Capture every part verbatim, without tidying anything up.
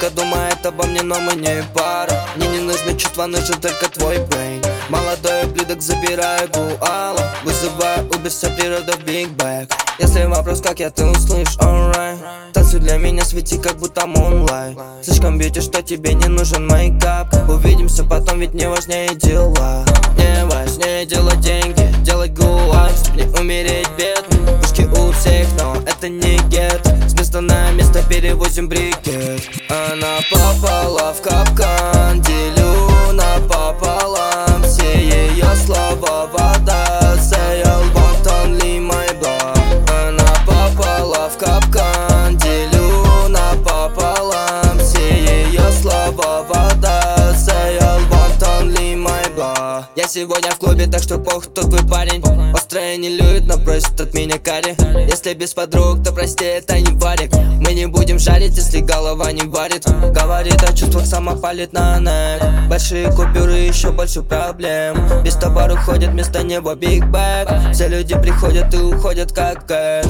Только думает обо мне, но мы не пара. Мне не нужны чувства, нужен только твой брейн. Молодой ублюдок, забираю гуала. Вызываю Uber, вся природа в Big Bag. Если вопрос, как я, ты услышишь, alright. Танцуй для меня, свети, как будто moonlight. Слишком бьюти, что тебе не нужен мейкап. Увидимся потом, ведь не важнее дела. Не важнее делать деньги, делать гуа, чтоб не умереть бедным. Пушки у всех, но это не гет. С места на место перевозим брикет. Она попала в капкан, делю напополам. Все ее слова вода, say I want only my blood. Она попала в капкан, делю напополам. Все ее слова вода, say I want only my blood. Я сегодня в клубе, так что пох, кто твой парень. Острое не любит, но просит от меня карри. Если без подруг, то прости, это не варик. Мы не будем жарить, если голова не варит. Говорит о чувствах, сама палит на нек. Большие купюры, еще больше проблем. Без товара уходит вместо неба Big Bag. Все люди приходят и уходят как кэш.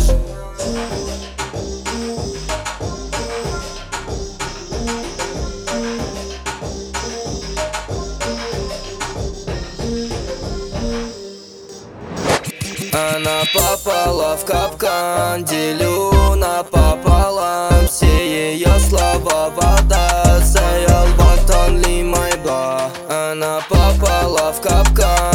Она попала в капкан, делю напополам. Все ее слова вода, say I want only my blood. Она попала в капкан.